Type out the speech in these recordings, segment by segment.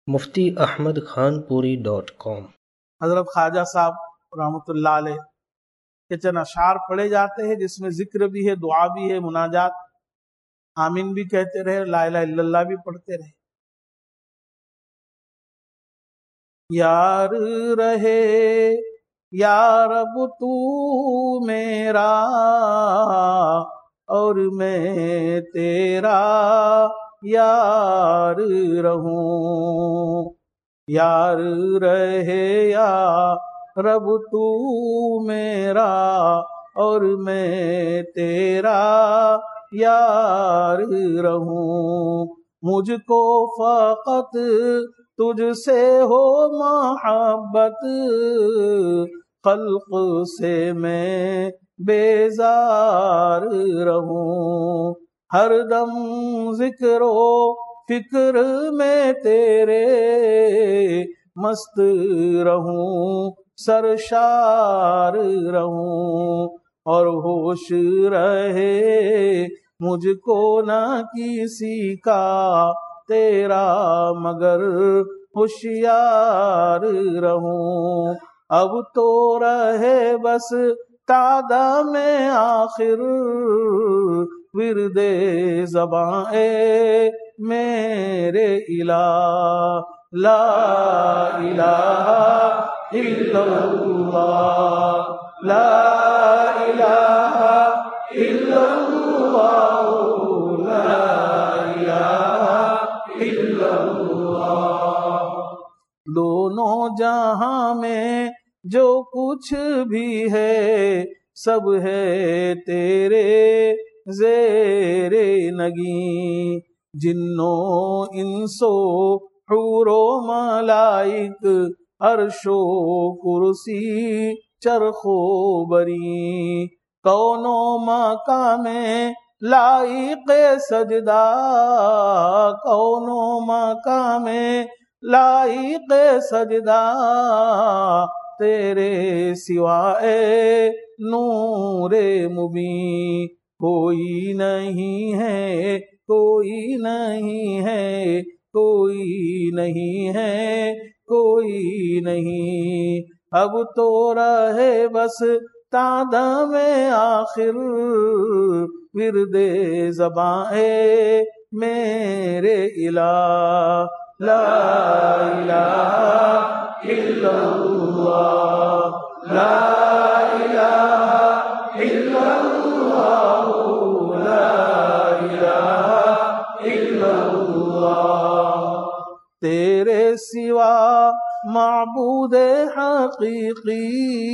muftiahmadkhanpuri.com۔ حضرت خواجہ صاحب رحمۃ اللہ علیہ کے چند اشعار پڑھے جاتے ہیں جس میں ذکر بھی ہے، دعا بھی ہے، مناجات، آمین بھی کہتے رہے، لا الہ الا اللہ بھی پڑھتے رہے۔ یار رہے یا رب تو میرا اور میں تیرا یار رہوں، یار رہے یا رب تو میرا اور میں تیرا یار رہوں، مجھ کو فقط تجھ سے ہو محبت، خلق سے میں بیزار رہوں، ہر دم ذکر و فکر میں تیرے مست رہوں، سرشار رہوں، اور ہوش رہے مجھ کو نہ کسی کا تیرا مگر ہوشیار رہوں، اب تو رہے بس تعدہ میں آخر ورد زباں اے میرے الہ، لا الہ الا اللہ، لا الہ الا اللہ، لا الہ الا اللہ۔ دونوں جہاں میں جو کچھ بھی ہے سب ہے تیرے زیر نگیں، جنوں انسو حور و ملائک، عرش و کرسی چرخ و بری، کون و مقام لائق سجدہ، کون و مقام لائق سجدہ، تیرے سوا اے نور مبین، کوئی نہیں ہے، کوئی نہیں ہے، کوئی نہیں ہے، کوئی نہیں، اب تو رہے بس تعدہ میں آخر ورد زباں اے میرے الہ، لا الہ الا اللہ، لا الہ الا اللہ، لا الہ الا اللہ۔ تیرے سوا معبود حقیقی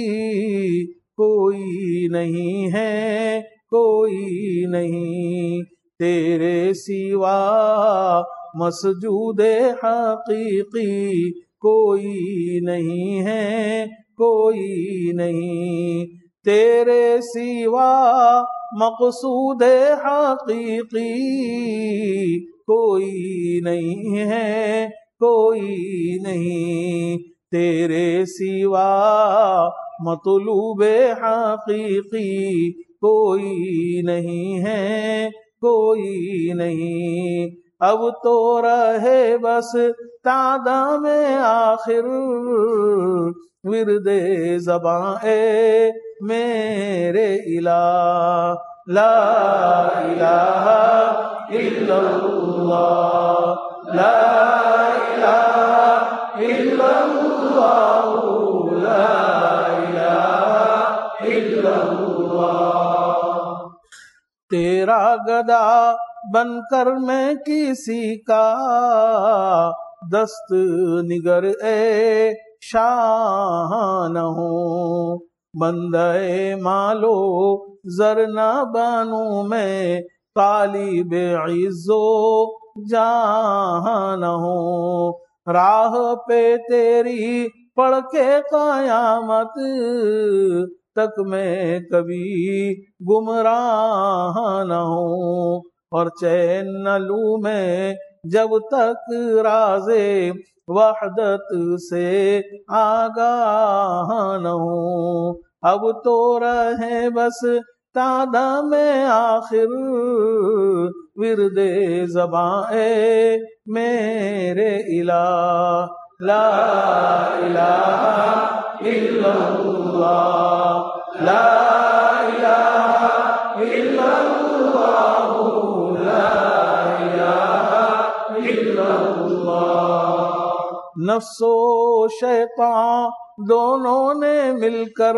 کوئی نہیں ہے، کوئی نہیں، تیرے سوا مسجود حقیقی کوئی نہیں ہے، کوئی نہیں، تیرے سوا مقصود حقیقی کوئی نہیں ہے، کوئی نہیں، تیرے سوا مطلوب حقیقی کوئی نہیں ہے، کوئی نہیں، اب تو رہے بس تعدہ میں آخر ورد زباں اے میرے الہ، لا الہ الا اللہ، لا الہ الا اللہ، لا الہ الا اللہ۔ تیرا گدا بن کر میں کسی کا دست نگر اے شاہ نہ ہوں، بندہ مالو زر نہ بنوں میں، طالب عز و جاہ نہ ہوں، راہ پہ تیری پڑھ کے قیامت تک میں کبھی گمراہ نہ ہوں، اور چین نہ لوں میں جب تک راز وحدت سے آگاہ نہ ہوں، اب تو رہے بس تعدہ میں آخر ورد زباں اے میرے الہ لا الہ الا اللہ لا الہ الا اللہ لا الہ الا اللہ۔ نفس و شیطان دونوں نے مل کر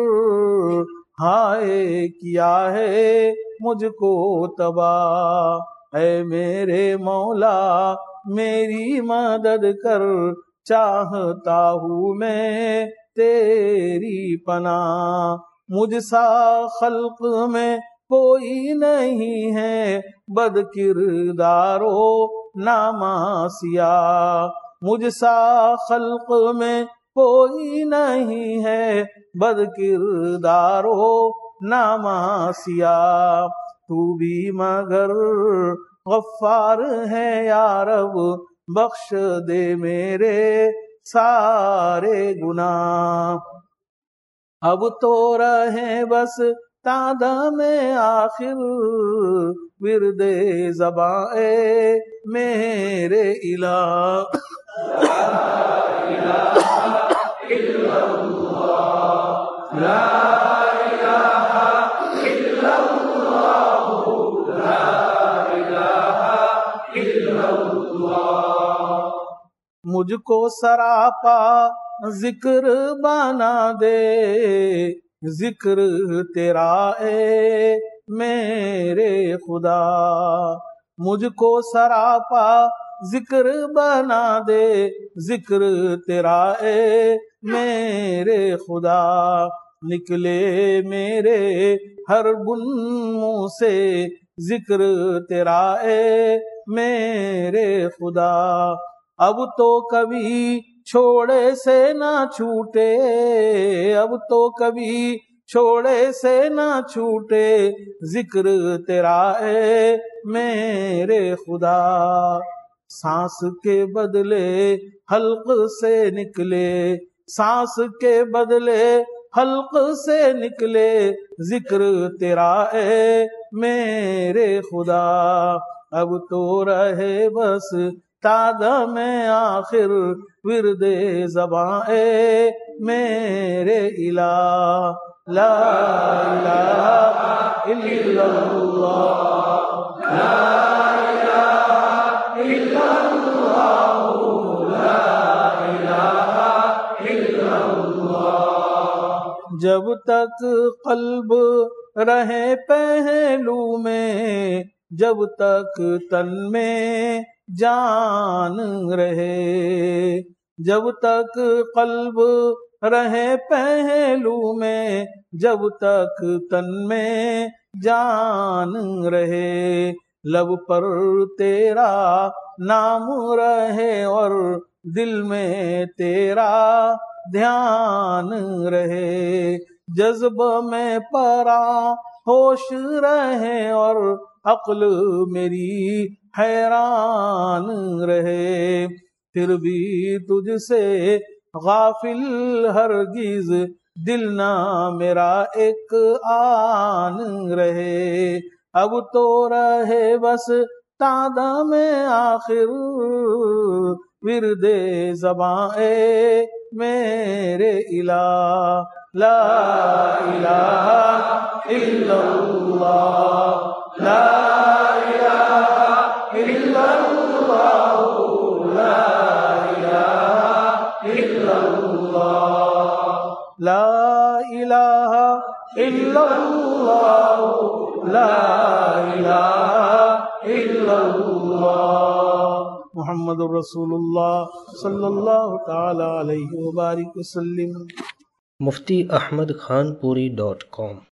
ہائے کیا ہے مجھ کو تباہ، اے میرے مولا میری مدد کر، چاہتا ہوں میں تیری پناہ۔ مجھ سا خلق میں کوئی نہیں ہے بد کردار و نامعصیہ، مجھ سا خلق میں کوئی نہیں ہے بد کردار و نامعصیہ، تو بھی مگر غفار ہے یا رب، بخش دے میرے سارے گناہ۔ اب تو رہے بس تادم آخر ورد زباں اے میرے الہ لا الہ الا اللہ لا الہ الا اللہ لا الہ الا اللہ۔ مجھ کو سراپا ذکر بنا دے، ذکر تیرا اے میرے خدا، مجھ کو سراپا ذکر بنا دے، ذکر تیرا اے میرے خدا، نکلے میرے ہر بن منہ سے ذکر تیرا اے میرے خدا۔ اب تو کبھی چھوڑے سے نہ چھوٹے، اب تو کبھی چھوڑے سے نہ چھوٹے، ذکر تیرا اے میرے خدا۔ سانس کے بدلے حلق سے نکلے، سانس کے بدلے حلق سے نکلے، ذکر تیرا اے میرے خدا۔ اب تو رہے بس تادم آخر ورد زباں اے میرے الہ لا الہ الا اللہ لا الہ الا اللہ لا الہ الا اللہ۔ جب تک قلب رہے پہلو میں، جب تک تن میں جان رہے، جب تک قلب رہے پہلو میں، جب تک تن میں جان رہے، لب پر تیرا نام رہے اور دل میں تیرا دھیان رہے، جذب میں پرا ہوش رہے اور عقل میری حیران رہے، پھر بھی تجھ سے غافل ہرگز دل نہ میرا ایک آن رہے۔ اب تو رہے بس تادم آخر ورد زباں اے میرے الہ لا الہ الا اللہ لا الہ الا اللہ لا الہ الا اللہ لا الہ الا اللہ لا الہ الا اللہ۔ محمد رسول اللہ صلی اللہ تعالی علیہ وبارک وسلم۔ مفتی احمد خان پوری .com